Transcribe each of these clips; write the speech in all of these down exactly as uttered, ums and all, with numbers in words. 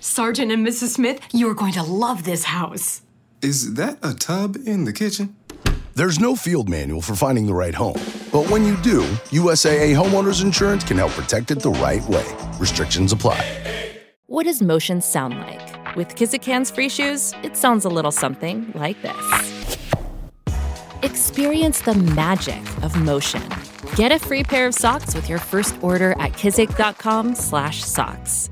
Sergeant and Missus Smith, you're going to love this house. Is that a tub in the kitchen? There's no field manual for finding the right home. But when you do, U S A A Homeowners Insurance can help protect it the right way. Restrictions apply. What does motion sound like? With Kizikans free shoes, it sounds a little something like this. Experience the magic of motion. Get a free pair of socks with your first order at kizik.com slash socks.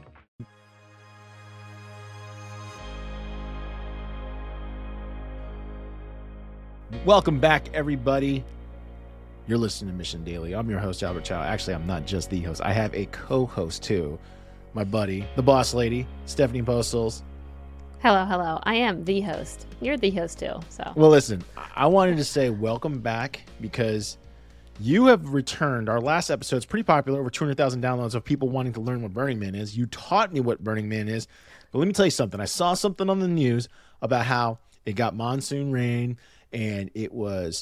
Welcome back, everybody. You're listening to Mission Daily. I'm your host, Albert Chow. Actually, I'm not just the host. I have a co-host, too. My buddy, the boss lady, Stephanie Postles. Hello, hello. I am the host. You're the host, too. So. Well, listen, I wanted to say welcome back because you have returned. Our last episode is pretty popular, over two hundred thousand downloads of people wanting to learn what Burning Man is. You taught me what Burning Man is. But let me tell you something. I saw something on the news about how it got monsoon rain. And it was,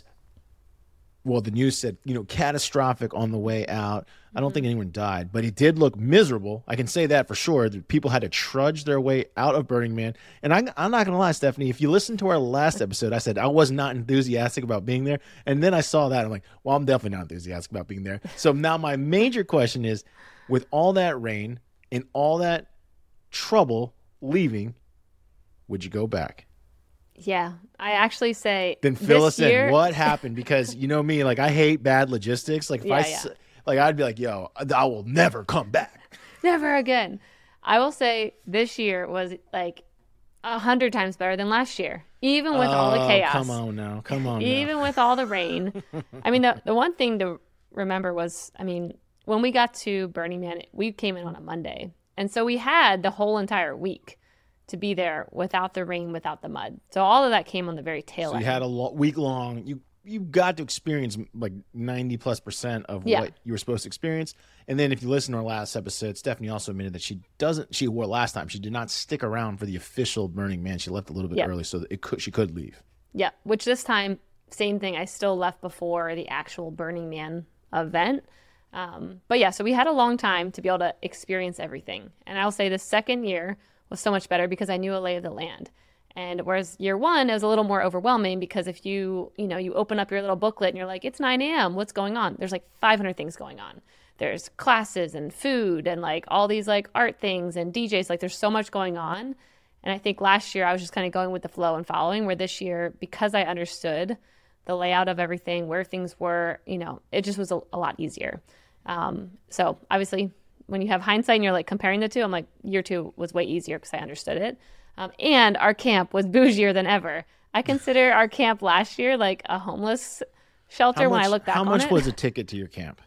well, the news said, you know, catastrophic on the way out. I don't think anyone died, but it did look miserable. I can say that for sure. That people had to trudge their way out of Burning Man. And I, I'm not going to lie, Stephanie, if you listen to our last episode, I said I was not enthusiastic about being there. And then I saw that. I'm like, well, I'm definitely not enthusiastic about being there. So now my major question is, with all that rain and all that trouble leaving, would you go back? Yeah, I actually say then fill this us year... in. What happened? Because you know me, like I hate bad logistics. Like if yeah, I, yeah. like I'd be like, yo, I will never come back. Never again. I will say this year was like a hundred times better than last year, even with oh, all the chaos. Come on now, come on. Even now. with all the rain. I mean, the the one thing to remember was, I mean, when we got to Burning Man, we came in on a Monday, and so we had the whole entire week to be there without the rain, without the mud. So all of that came on the very tail so end. You had a lo- week long. You you got to experience like ninety plus percent of yeah. what you were supposed to experience. And then if you listen to our last episode, Stephanie also admitted that she doesn't. She wore last time. She did not stick around for the official Burning Man. She left a little bit yeah. early, so that it could she could leave. Yeah. Which this time, same thing. I still left before the actual Burning Man event. Um, but yeah, so we had a long time to be able to experience everything. And I'll say the second year was so much better because I knew a lay of the land. And whereas year one, it was a little more overwhelming because if you, you know, you open up your little booklet and you're like, it's nine a.m., what's going on? There's like five hundred things going on. There's classes and food and like all these like art things and D Js. Like there's so much going on. And I think last year I was just kind of going with the flow and following, where this year, because I understood the layout of everything, where things were, you know, it just was a, a lot easier. Um, so obviously, when you have hindsight and you're like comparing the two, I'm like, year two was way easier because I understood it. Um, and our camp was bougier than ever. I consider our camp last year like a homeless shelter How when much, I look back on it. How much was a ticket to your camp?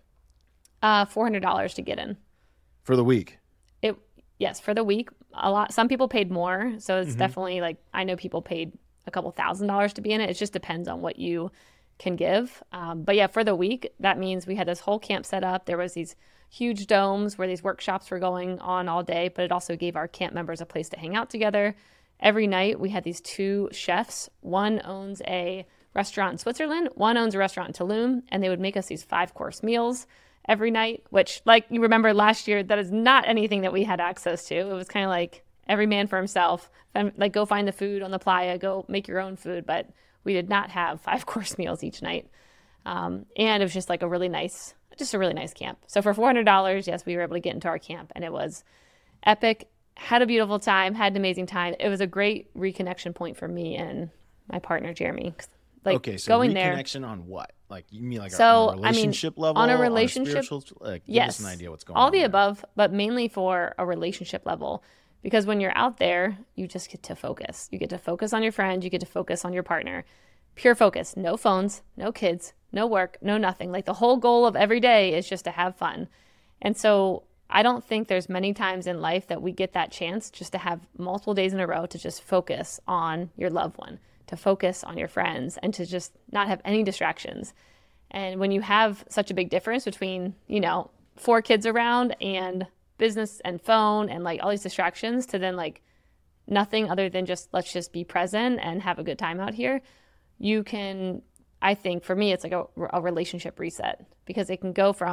Uh, four hundred dollars to get in. For the week? It Yes, for the week. A lot. Some people paid more. So it's Mm-hmm. definitely like, I know people paid a couple thousand dollars to be in it. It just depends on what you can give. Um, but yeah, for the week, that means we had this whole camp set up. There was these huge domes where these workshops were going on all day, but it also gave our camp members a place to hang out together. Every night we had these two chefs. One owns a restaurant in Switzerland. One owns a restaurant in Tulum, and they would make us these five course meals every night, which like you remember last year, that is not anything that we had access to. It was kind of like every man for himself, like go find the food on the playa, go make your own food. But we did not have five course meals each night. Um, and it was just like a really nice Just a really nice camp. So for four hundred dollars, yes, we were able to get into our camp, and it was epic. Had a beautiful time, had an amazing time. It was a great reconnection point for me and my partner, Jeremy. Like, okay, so going reconnection there, on what? Like, you mean like so, on a relationship I mean, level? On a relationship, on a spiritual, like, give yes. us an idea what's going all on. the there. above, but mainly for a relationship level. Because when you're out there, you just get to focus. You get to focus on your friend. You get to focus on your partner. Pure focus. No phones, no kids, no work, no nothing. Like the whole goal of every day is just to have fun. And so I don't think there's many times in life that we get that chance just to have multiple days in a row to just focus on your loved one, to focus on your friends, and to just not have any distractions. And when you have such a big difference between, you know, four kids around and business and phone and like all these distractions to then like nothing other than just let's just be present and have a good time out here, you can, I think for me, it's like a, a relationship reset, because it can go from,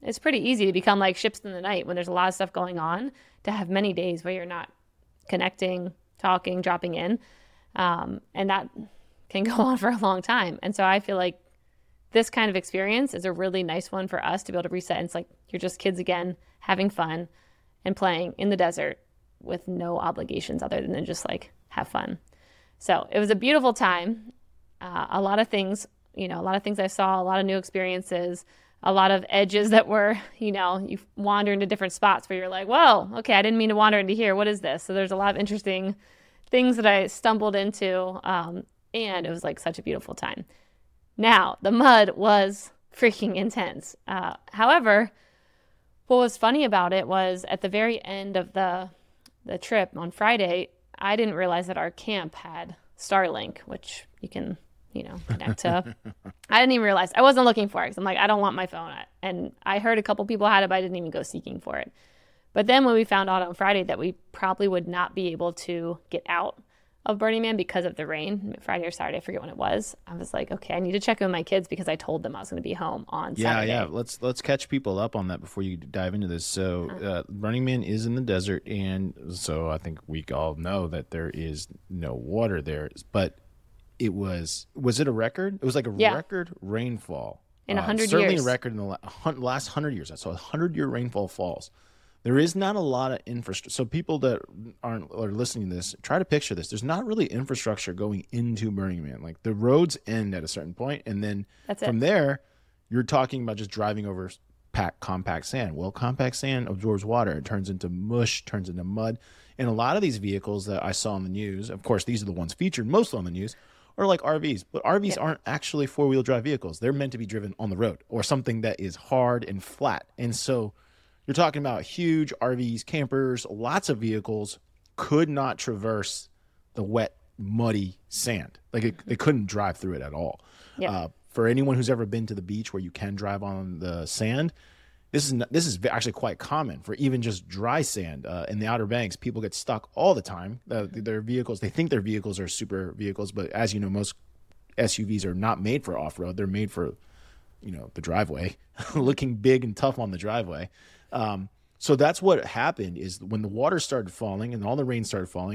it's pretty easy to become like ships in the night when there's a lot of stuff going on, to have many days where you're not connecting, talking, dropping in. Um, and that can go on for a long time. And so I feel like this kind of experience is a really nice one for us to be able to reset. And it's like you're just kids again, having fun and playing in the desert with no obligations other than just like have fun. So it was a beautiful time. Uh, a lot of things, you know, a lot of things I saw, a lot of new experiences, a lot of edges that were, you know, you wander into different spots where you're like, whoa, okay, I didn't mean to wander into here. What is this? So there's a lot of interesting things that I stumbled into. Um, and it was like such a beautiful time. Now, the mud was freaking intense. Uh, however, what was funny about it was at the very end of the the trip on Friday, I didn't realize that our camp had Starlink, which you can, you know, connect to. I didn't even realize. I wasn't looking for it because I'm like, I don't want my phone. And I heard a couple people had it, but I didn't even go seeking for it. But then when we found out on Friday that we probably would not be able to get out of Burning Man because of the rain, Friday or Saturday, I forget when it was, I was like, okay, I need to check in with my kids because I told them I was going to be home on yeah, Saturday. Yeah, Let's let's catch people up on that before you dive into this. So uh, Burning Man is in the desert, and so I think we all know that there is no water there. But it was, was it a record? It was like a yeah. record rainfall. In a uh, hundred years. Certainly a record in the last hundred years. So a hundred-year rainfall falls. There is not a lot of infrastructure. So people that aren't are listening to this, try to picture this. There's not really infrastructure going into Burning Man. Like the roads end at a certain point, and then That's from it. there, you're talking about just driving over packed compact sand. Well, compact sand absorbs water. It turns into mush, turns into mud. And a lot of these vehicles that I saw on the news, of course, these are the ones featured mostly on the news, are like R Vs. But R Vs yeah. aren't actually four-wheel drive vehicles. They're meant to be driven on the road or something that is hard and flat. And so you're talking about huge R Vs, campers, lots of vehicles could not traverse the wet, muddy sand. Like it, they couldn't drive through it at all. Yeah. Uh, for anyone who's ever been to the beach where you can drive on the sand, this is not, this is actually quite common for even just dry sand uh, in the Outer Banks. People get stuck all the time. Uh, their vehicles, they think their vehicles are super vehicles, but as you know, most S U Vs are not made for off-road. They're made for, you know, the driveway, looking big and tough on the driveway. Um, so that's what happened is when the water started falling and all the rain started falling,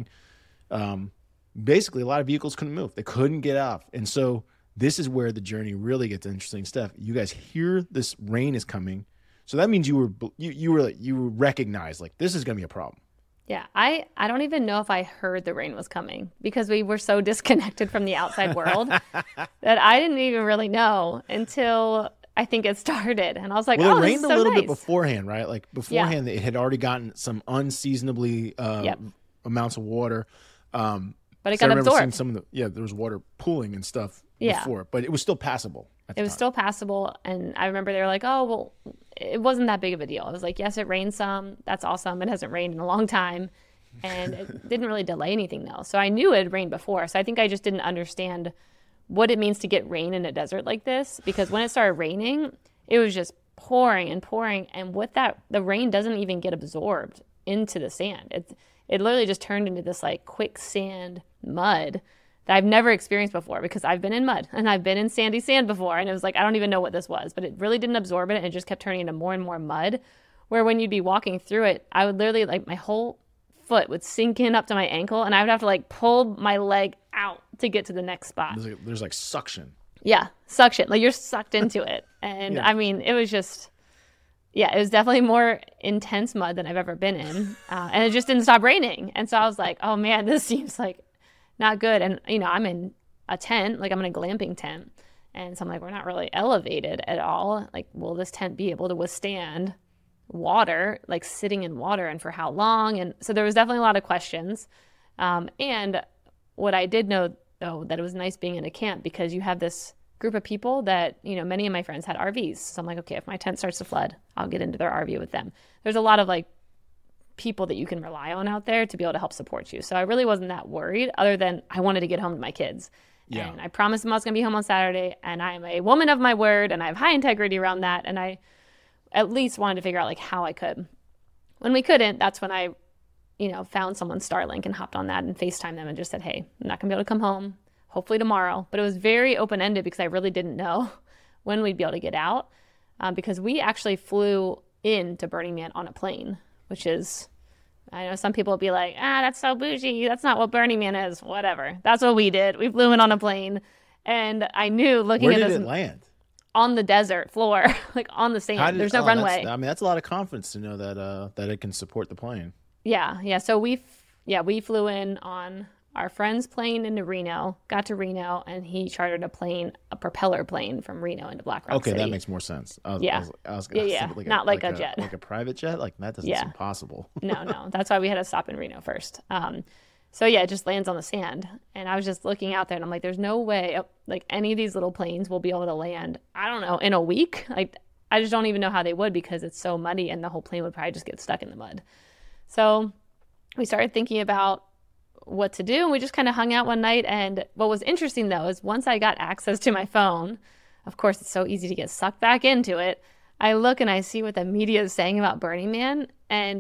um, basically a lot of vehicles couldn't move. They couldn't get out. And so this is where the journey really gets interesting stuff. You guys hear this rain is coming. So that means you were, you, you were, you recognize like, this is going to be a problem. Yeah. I, I don't even know if I heard the rain was coming because we were so disconnected from the outside world that I didn't even really know until I think it started, and I was like, well, "Oh, it this rained is a so little nice." bit beforehand, right? Like beforehand, yeah. It had already gotten some unseasonably uh, yep. amounts of water. Um, but it so got I remember absorbed. Seeing some of the yeah, there was water pooling and stuff yeah. before, but it was still passable. It was time. still passable, and I remember they were like, "Oh, well, it wasn't that big of a deal." I was like, "Yes, it rained some. That's awesome. It hasn't rained in a long time." And it didn't really delay anything though. So I knew it had rained before. So I think I just didn't understand what it means to get rain in a desert like this, because when it started raining, it was just pouring and pouring. And with that, the rain doesn't even get absorbed into the sand. It, it literally just turned into this like quicksand mud that I've never experienced before, because I've been in mud and I've been in sandy sand before. And it was like, I don't even know what this was, but it really didn't absorb it. And it just kept turning into more and more mud, where when you'd be walking through it, I would literally like my whole foot would sink in up to my ankle, and I would have to like pull my leg out to get to the next spot. There's like, there's like suction. Yeah, suction. Like you're sucked into it. And yeah. I mean, it was just, yeah, it was definitely more intense mud than I've ever been in. Uh, and it just didn't stop raining. And so I was like, oh man, this seems like not good. And, you know, I'm in a tent, like I'm in a glamping tent. And so I'm like, we're not really elevated at all. Like, will this tent be able to withstand water, like sitting in water, and for how long? And so there was definitely a lot of questions. Um, and what I did know, though, that it was nice being in a camp, because you have this group of people that, you know, many of my friends had R Vs. So I'm like, okay, if my tent starts to flood, I'll get into their R V with them. There's a lot of like people that you can rely on out there to be able to help support you. So I really wasn't that worried, other than I wanted to get home to my kids. Yeah. And I promised them I was going to be home on Saturday, and I'm a woman of my word, and I have high integrity around that. And I at least wanted to figure out like how I could. When we couldn't, that's when I, you know, found someone's Starlink and hopped on that and FaceTimed them and just said, hey, I'm not gonna be able to come home, hopefully tomorrow. But it was very open-ended because I really didn't know when we'd be able to get out. um, because we actually flew into Burning Man on a plane, which is, I know some people will be like, ah, that's so bougie. That's not what Burning Man is. Whatever. That's what we did. We flew in on a plane. And I knew looking Where at did this it land? on the desert floor, like on the sand. How did- There's no oh, runway. that's- I mean, that's a lot of confidence to know that uh, that it can support the plane. Yeah, yeah. So we, f- yeah, we flew in on our friend's plane into Reno, got to Reno, and he chartered a plane, a propeller plane from Reno into Black Rock Okay, City. that makes more sense. I was, Yeah. I was, I was, Yeah, I was yeah. thinking Not like a jet. like a private jet. Like that doesn't Yeah. seem possible. No, no. That's why we had to stop in Reno first. Um, so yeah, it just lands on the sand. And I was just looking out there and I'm like, there's no way like any of these little planes will be able to land, I don't know, in a week. Like I just don't even know how they would because it's so muddy and the whole plane would probably just get stuck in the mud. So we started thinking about what to do. And we just kind of hung out one night. And what was interesting though, is once I got access to my phone, of course, it's so easy to get sucked back into it. I look and I see what the media is saying about Burning Man. And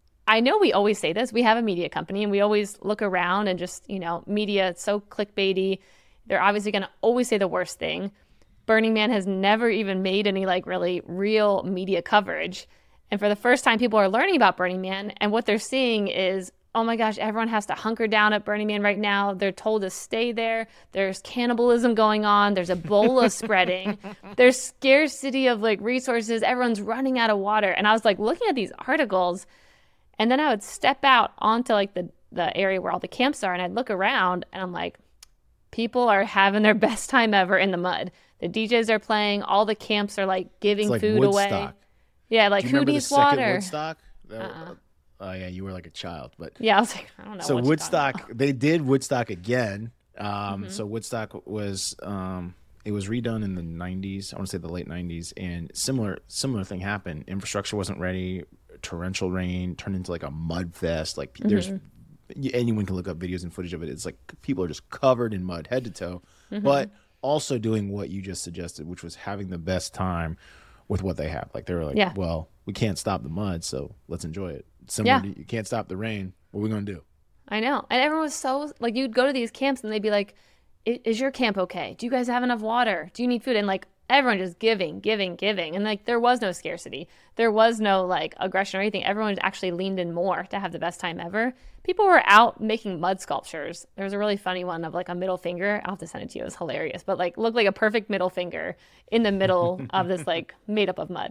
I know we always say this. We have a media company and we always look around and just, you know, media, it's so clickbaity. They're obviously going to always say the worst thing. Burning Man has never even made any like really real media coverage. And for the first time, people are learning about Burning Man. And what they're seeing is, oh my gosh, everyone has to hunker down at Burning Man right now. They're told to stay there. There's cannibalism going on. There's Ebola spreading. There's scarcity of like resources. Everyone's running out of water. And I was like looking at these articles, and then I would step out onto like the, the area where all the camps are, and I'd look around, and I'm like, people are having their best time ever in the mud. The D Js are playing. All the camps are like giving It's like food Woodstock. away. Yeah, like Do you who remember needs the second water? Woodstock? That- Uh-uh. Oh yeah, you were like a child, but Yeah, I was like, I don't know. so what you're talking Woodstock, about. they did Woodstock again. Um, Mm-hmm. So Woodstock was um, it was redone in the nineties. I want to say the late nineties, and similar similar thing happened. Infrastructure wasn't ready. Torrential rain turned into like a mud fest. Like Mm-hmm. there's y- anyone can look up videos and footage of it. It's like people are just covered in mud head to toe, Mm-hmm. but also doing what you just suggested, which was having the best time with what they have. Like they were like, Yeah. well, we can't stop the mud, so let's enjoy it. Similar Yeah. to, you can't stop the rain. What are we gonna do? I know. And everyone was so, like, you'd go to these camps and they'd be like, "I- is your camp okay? Do you guys have enough water? Do you need food?" And like, everyone just giving, giving, giving. And like, there was no scarcity. There was no like aggression or anything. Everyone actually leaned in more to have the best time ever. People were out making mud sculptures. There was a really funny one of like a middle finger. I'll have to send it to you. It was hilarious. But like, looked like a perfect middle finger in the middle of this like made up of mud.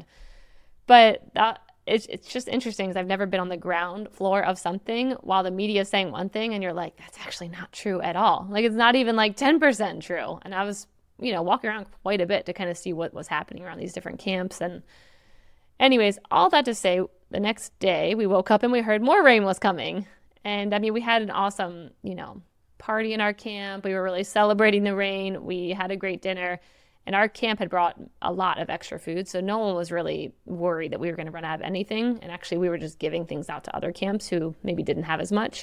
But that, it's, it's just interesting because I've never been on the ground floor of something while the media is saying one thing and you're like, that's actually not true at all. Like it's not even like ten percent true. And I was, you know, walking around quite a bit to kind of see what was happening around these different camps. And anyways, all that to say, the next day we woke up and we heard more rain was coming. And I mean, we had an awesome, you know, party in our camp. We were really celebrating the rain. We had a great dinner. And our camp had brought a lot of extra food, so no one was really worried that we were going to run out of anything. And actually, we were just giving things out to other camps who maybe didn't have as much.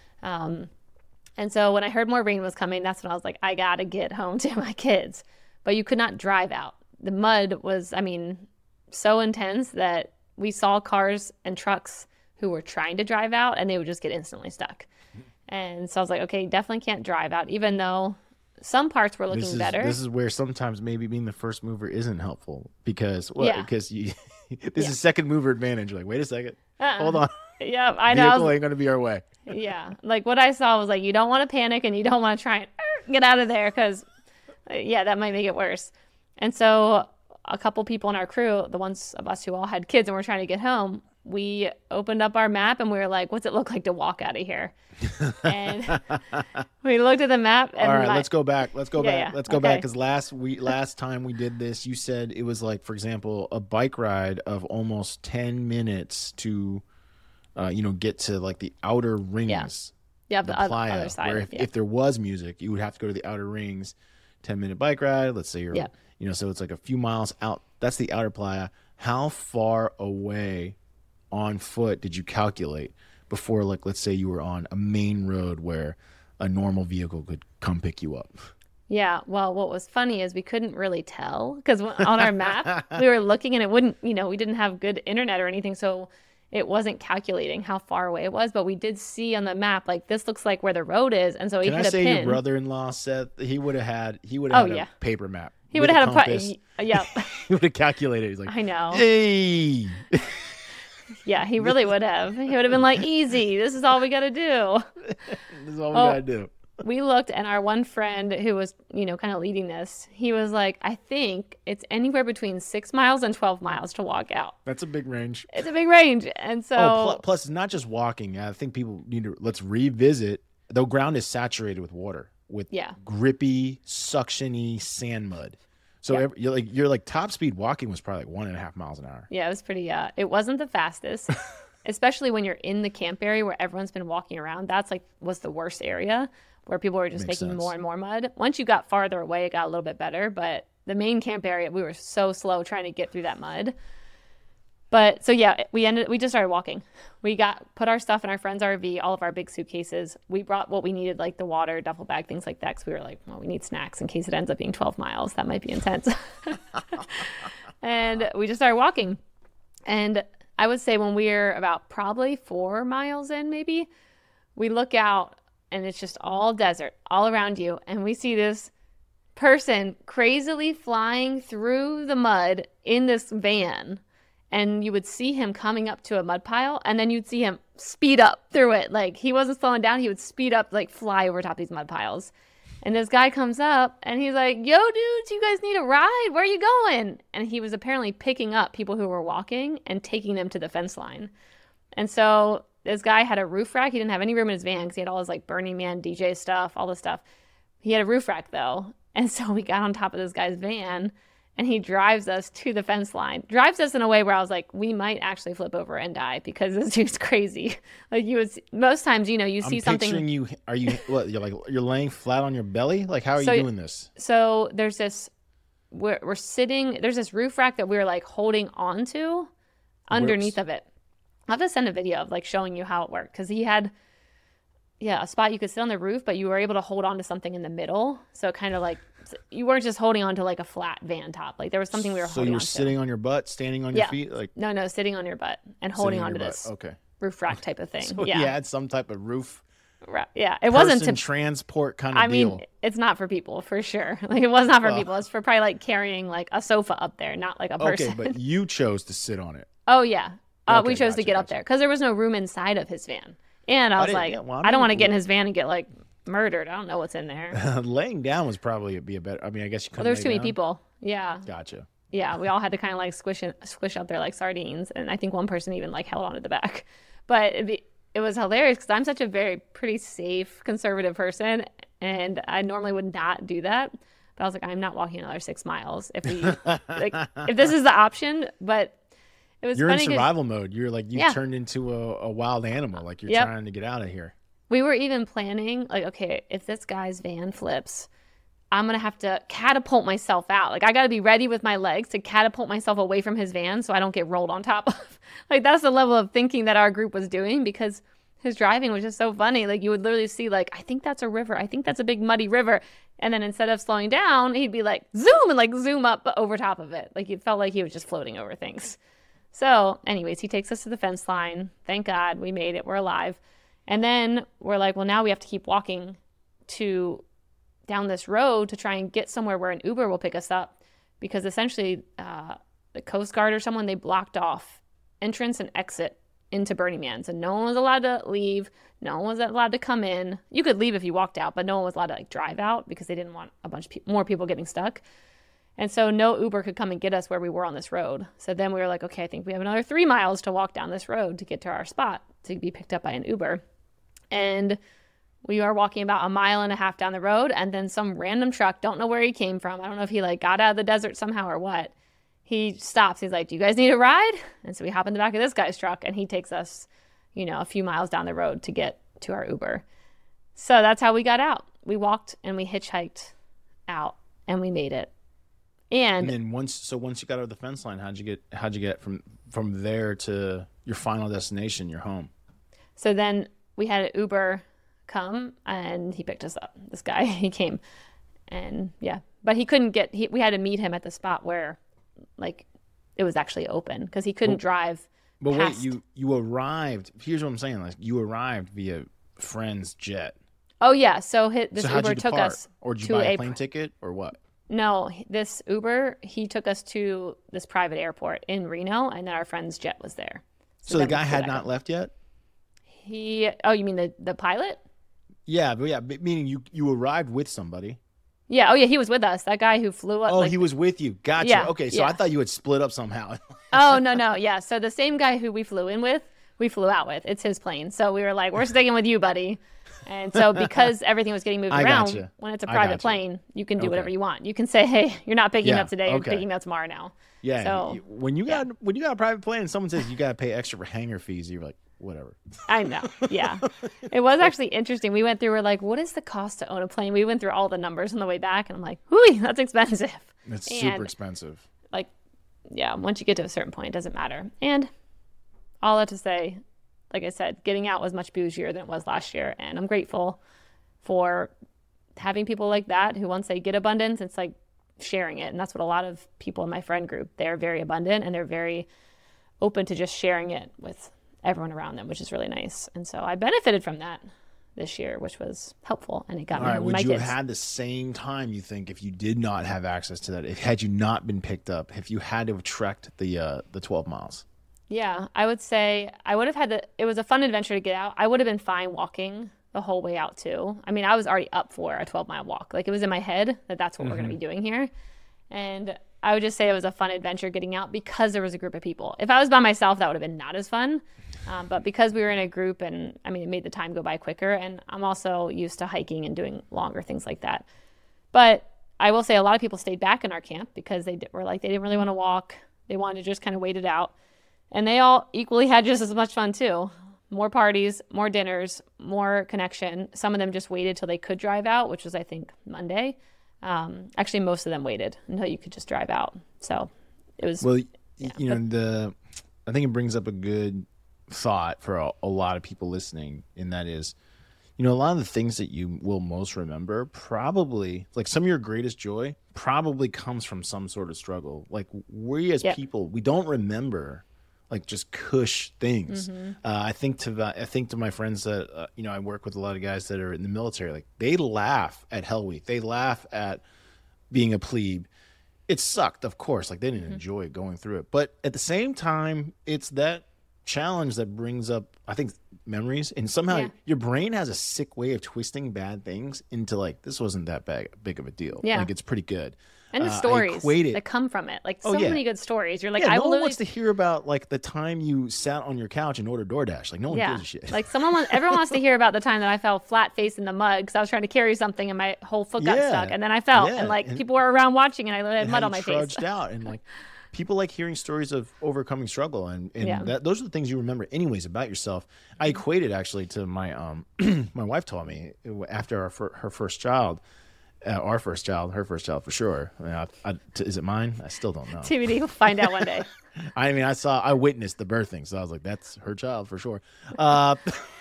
Um, and so when I heard more rain was coming, that's when I was like, I got to get home to my kids. But you could not drive out. The mud was, I mean, so intense that we saw cars and trucks who were trying to drive out, and they would just get instantly stuck. And so I was like, okay, definitely can't drive out, even though some parts were looking this is, better. This is where sometimes maybe being the first mover isn't helpful because well, Yeah. because you this Yeah. is second mover advantage. You're like, wait a second, Uh-uh. hold on, Yeah, I know. I vehicle was- ain't gonna be our way. yeah, like what I saw was like, you don't want to panic and you don't want to try and "Er, get out of there because, yeah, that might make it worse. And so a couple people in our crew, the ones of us who all had kids and were trying to get home, we opened up our map and we were like, what's it look like to walk out of here? And we looked at the map. And All right, my- let's go back. Let's go Yeah, back. yeah. Let's go back Okay. because last we last time we did this, you said it was like, for example, a bike ride of almost ten minutes to, uh, you know, get to like the outer rings. yeah, the the, other, playa, other side. where if, yeah. if there was music, you would have to go to the outer rings, ten minute bike ride. Let's say you're, Yeah. you know, so it's like a few miles out. That's the outer playa. How far away on foot did you calculate before, like, let's say you were on a main road where a normal vehicle could come pick you up? Yeah, well, what was funny is we couldn't really tell because on our map we were looking and it wouldn't, you know, we didn't have good internet or anything, so it wasn't calculating how far away it was. But we did see on the map like this looks like where the road is, and so he Can I hit a say pin. your brother-in-law said he would have had he would have Oh, had yeah. a paper map. He with would have a had a compass. put. Yep. He would have calculated. He's like, I know. hey. Yeah, he really would have. He would have been like, easy. This is all we got to do. This is all we Oh. got to do. We looked, and our one friend who was, you know, kind of leading this, he was like, I think it's anywhere between six miles and twelve miles to walk out. That's a big range. It's a big range. And so, Oh, pl- plus, it's not just walking. I think people need to, let's revisit. The ground is saturated with water, with Yeah. grippy, suctiony sand mud. So Yeah. every, you're like, you're like top speed walking was probably like one and a half miles an hour. yeah, it was pretty, uh, it wasn't the fastest, especially when you're in the camp area where everyone's been walking around. That's like, was the worst area where people were just Makes making sense. more and more mud. Once you got farther away, it got a little bit better, but the main camp area, we were so slow trying to get through that mud. But so yeah, we ended. We just started walking. We got put our stuff in our friend's R V, all of our big suitcases. We brought what we needed, like the water, duffel bag, things like that. Because we were like, well, we need snacks in case it ends up being twelve miles. That might be intense. And we just started walking. And I would say when we're about probably four miles in, maybe we look out and it's just all desert all around you, and we see this person crazily flying through the mud in this van. And you would see him coming up to a mud pile, and then you'd see him speed up through it. Like, he wasn't slowing down. He would speed up, like, fly over top these mud piles. And this guy comes up, and he's like, yo, dudes, you guys need a ride? Where are you going? And he was apparently picking up people who were walking and taking them to the fence line. And so this guy had a roof rack. He didn't have any room in his van because he had all his, like, Burning Man D J stuff, all this stuff. He had a roof rack, though. And so we got on top of this guy's van, and he drives us to the fence line. Drives us in a way where I was like, we might actually flip over and die because this dude's crazy. Like, you would see, most times, you know, you see I'm something. picturing you. Are you what? You're like you're laying flat on your belly. Like, how are So- you doing this? So there's this, we're, we're sitting, there's this roof rack that we were like holding onto underneath of it. I'll have to send a video of like showing you how it worked, because he had, yeah, a spot you could sit on the roof, but you were able to hold on to something in the middle. So it kind of like, you weren't just holding on to like a flat van top. Like, there was something we were So holding you were on to. sitting on your butt, standing on Yeah. your feet, like No, no, sitting on your butt and holding sitting on onto your this butt. Okay. roof rack type of thing. So yeah. he had some type of roof. Right. Yeah. It wasn't person to, transport kind of I deal. mean, it's not for people for sure. Like, it was not for Well. people. It's for probably like carrying like a sofa up there, not like a person. Okay, but you chose to sit on it. Oh, yeah. Uh, we Okay, chose to gotcha, get up gotcha. there because there was no room inside of his van. And I was didn't- like, yeah, well, I I don't mean, want to get in his van and get like murdered. I don't know what's in there. Laying down was probably be a better. I mean, I guess you Well, couldn't. there's lay too many down. people. Yeah. Gotcha. Yeah. We all had to kind of like squish in, squish up there like sardines. And I think one person even like held onto the back. But it'd be, it was hilarious because I'm such a very pretty safe, conservative person. And I normally would not do that. But I was like, I'm not walking another six miles if we, like, if this is the option. But it was You're in funny 'cause survival mode. You're like you Yeah. turned into a, a wild animal. Like you're Yep. trying to get out of here. we were even planning, like, okay, if this guy's van flips, I'm going to have to catapult myself out. Like, I got to be ready with my legs to catapult myself away from his van so I don't get rolled on top of. Like, that's the level of thinking that our group was doing because his driving was just so funny. Like, you would literally see, like, I think that's a river. I think that's a big muddy river. And then instead of slowing down, he'd be like, zoom, and like zoom up over top of it. Like, it felt like he was just floating over things. So, anyways, he takes us to the fence line. Thank God we made it. We're alive. And then we're like, well, now we have to keep walking to down this road to try and get somewhere where an Uber will pick us up, because essentially uh, the Coast Guard or someone, they blocked off entrance and exit into Burning Man. So no one was allowed to leave. No one was allowed to come in. You could leave if you walked out, but no one was allowed to like drive out because they didn't want a bunch of pe- more people getting stuck. And so no Uber could come and get us where we were on this road. So then we were like, okay, I think we have another three miles to walk down this road to get to our spot to be picked up by an Uber. And we are walking about a mile and a half down the road, and then some random truck, don't know where he came from. I don't know if he like got out of the desert somehow or what. He stops. He's like, do you guys need a ride? And so we hop in the back of this guy's truck, and he takes us, you know, a few miles down the road to get to our Uber. So that's how we got out. We walked and we hitchhiked out, and we made it. And, And then once, so once you got over the fence line, how'd you get? How'd you get from from there to your final destination, your home? so then we had an Uber come, and he picked us up. This guy, he came, and yeah, but he couldn't get. He, we had to meet him at the spot where, like, it was actually open because he couldn't drive. But past. wait, you you arrived. Here's what I'm saying: like you arrived via friend's jet. Oh yeah, so hit, this so how'd Uber you took depart? us Or did you to buy a a plane ticket, or what? No, this Uber, he took us to this private airport in Reno, and then our friend's jet was there. So, the then we guy flew had back not home. left yet? He, oh, you mean the, the pilot? Yeah, but yeah, but meaning you you arrived with somebody. Yeah. Oh, yeah. He was with us. That guy who flew up. Oh, like, he was with you. Gotcha. Yeah, Okay, so yeah. I thought you had split up somehow. Oh, no, no. Yeah. So the same guy who we flew in with, we flew out with. It's his plane. So we were like, we're sticking with you, buddy. And so because everything was getting moved I around, gotcha. when it's a I private gotcha. plane, you can do Okay. whatever you want. You can say, hey, you're not picking Yeah, me up today. You're okay. picking me up tomorrow now. Yeah. So, you- when you got when you got a private plane and someone says you got to pay extra for hangar fees, you're like, whatever. I know. Yeah. It was actually interesting. We went through, we're like, what is the cost to own a plane? We went through all the numbers on the way back, and I'm like, whooey, that's expensive. It's And, super expensive. Like, yeah, once you get to a certain point, it doesn't matter. And all that to say, like I said, getting out was much bougier than it was last year. And I'm grateful for having people like that who, once they get abundance, it's like sharing it. And that's what a lot of people in my friend group, they're very abundant and they're very open to just sharing it with everyone around them, which is really nice. And so I benefited from that this year, which was helpful. And it got All me right, my would you kids. have had the same time, you think, if you did not have access to that? If had you not been picked up, if you had to have trekked the uh, the twelve miles? Yeah, I would say I would have had the, it was a fun adventure to get out. I would have been fine walking the whole way out too. I mean, I was already up for a twelve mile walk. Like, it was in my head that that's what we're going to be doing here. And I would just say it was a fun adventure getting out because there was a group of people. If I was by myself, that would have been not as fun. Um, but because we were in a group, and I mean, it made the time go by quicker. And I'm also used to hiking and doing longer things like that. But I will say a lot of people stayed back in our camp because they were like, they didn't really want to walk. They wanted to just kind of wait it out. And they all equally had just as much fun too. More parties, more dinners, more connection. Some of them just waited till they could drive out, which was, I think, Monday. Um, actually, most of them waited until you could just drive out. So it was. Well, y you know, the I think it brings up a good thought for a, a lot of people listening, and that is, you know, a lot of the things that you will most remember, probably like some of your greatest joy, probably comes from some sort of struggle. Like, we as Yep. people, we don't remember like just cush things. Mm-hmm. Uh, I think to I think to my friends that uh, you know, I work with a lot of guys that are in the military. Like, they laugh at Hell Week. They laugh at being a plebe. It sucked, of course. Like, they didn't Mm-hmm. enjoy going through it, but at the same time, it's that challenge that brings up, I think, memories. And somehow Yeah. your brain has a sick way of twisting bad things into like, this wasn't that big, big of a deal. Yeah. Like, it's pretty good. And the Uh, I stories equate it- that come from it. Like, Oh, so yeah. many good stories. You're like, yeah, I no one literally. wants to hear about like the time you sat on your couch and ordered DoorDash. Like, no one Yeah. gives a shit. Like, someone wants, everyone wants to hear about the time that I fell flat face in the mud because I was trying to carry something and my whole foot got Yeah. stuck. And then I fell. Yeah. And like, And- people were around watching and I literally had and mud how on you my face. trudged out, and like people like hearing stories of overcoming struggle, and, and Yeah. that, those are the things you remember anyways about yourself. I equate it actually to my um my wife taught me after our fir- her first child, uh, our first child, her first child for sure. I mean, I, I, t- is it mine? I still don't know. T B D, we'll find out one day. I mean, I saw, I witnessed the birthing, so I was like, that's her child for sure. Uh,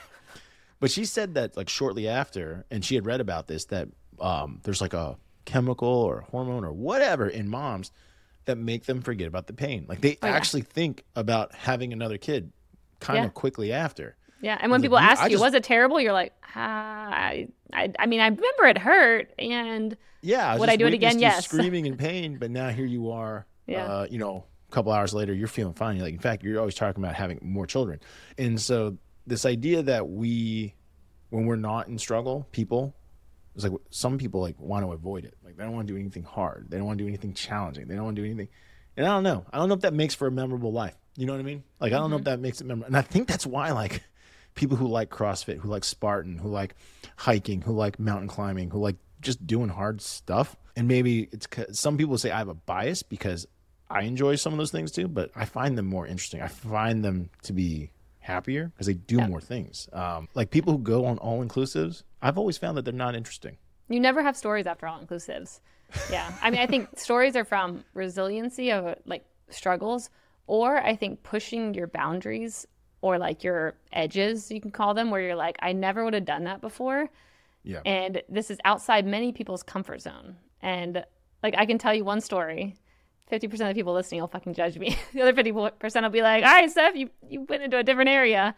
but she said that like shortly after, and she had read about this, that um, there's like a chemical or hormone or whatever in moms that make them forget about the pain. Like, they Oh, yeah. actually think about having another kid kind Yeah. of quickly after. Yeah, and when was people like, you- ask I you, just- was it terrible? You're like, ah, I, I, I mean, I remember it hurt, and Yeah. I Would I just do it witnessed again? you Yes. Screaming in pain, but now here you are, Yeah. uh, you know, a couple hours later, you're feeling fine. You're like, in fact, you're always talking about having more children. And so this idea that we, when we're not in struggle, people, it's like some people like want to avoid it. Like, they don't want to do anything hard. They don't want to do anything challenging. They don't want to do anything. And I don't know. I don't know if that makes for a memorable life. You know what I mean? Like, I don't know if that makes it memorable. And I think that's why, like, people who like CrossFit, who like Spartan, who like hiking, who like mountain climbing, who like just doing hard stuff. And maybe it's 'cause some people say I have a bias because I enjoy some of those things too, but I find them more interesting. I find them to be happier because they do Yeah. more things. Um, like people who go on all inclusives, I've always found that they're not interesting. you never have stories after all inclusives. Yeah, I mean, I think stories are from resiliency of like struggles, or I think pushing your boundaries or like your edges, you can call them, where you're like, I never would have done that before. Yeah. And this is outside many people's comfort zone. And like, I can tell you one story. fifty percent of the people listening will fucking judge me. The other fifty percent will be like, all right, Steph, you, you went into a different area.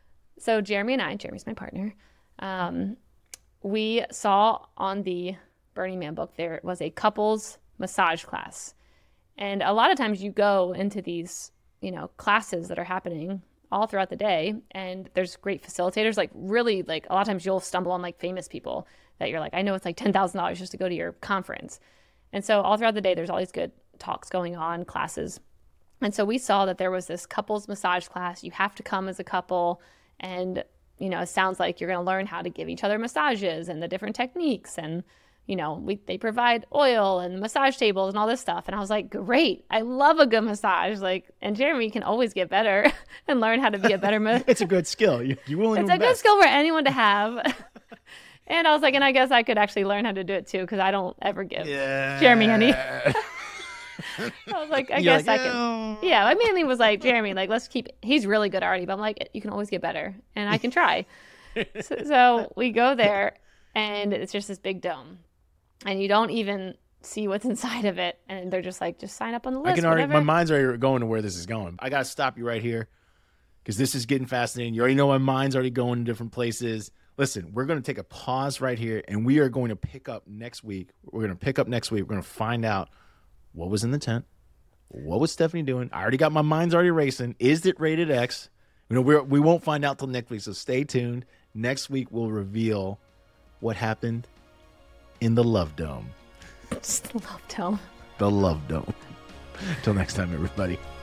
So Jeremy and I, Jeremy's my partner, um, we saw on the Burning Man book, there was a couples massage class. And a lot of times you go into these, you know, classes that are happening all throughout the day, and there's great facilitators, like really, like a lot of times you'll stumble on like famous people that you're like, I know it's like ten thousand dollars just to go to your conference. And so all throughout the day, there's all these good talks going on, classes. And so we saw that there was this couples massage class. You have to come as a couple, and, you know, it sounds like you're going to learn how to give each other massages and the different techniques. And, you know, we, they provide oil and massage tables and all this stuff. And I was like, great. I love a good massage. Like, and Jeremy can always get better and learn how to be a better ma- It's a good skill. You, you willing It's to a good skill for anyone to have. And I was like, and I guess I could actually learn how to do it too, because I don't ever give Yeah. Jeremy any. I was like, I You're guess like, I can. Yeah, I mainly was like, Jeremy, like, let's keep, he's really good already, but I'm like, you can always get better, and I can try. so, so we go there, and it's just this big dome, and you don't even see what's inside of it, and they're just like, just sign up on the list. I can already, whatever. my mind's already going to where this is going. I got to stop you right here because this is getting fascinating. You already know my mind's already going to different places. Listen, we're going to take a pause right here, and we are going to pick up next week. We're going to pick up next week. We're going to find out what was in the tent. What was Stephanie doing? I already got my mind's already racing. Is it rated X? You know, we're, we won't find out till next week, so stay tuned. Next week, we'll reveal what happened in the Love Dome. Just love Tom. The Love Dome. Till next time, everybody.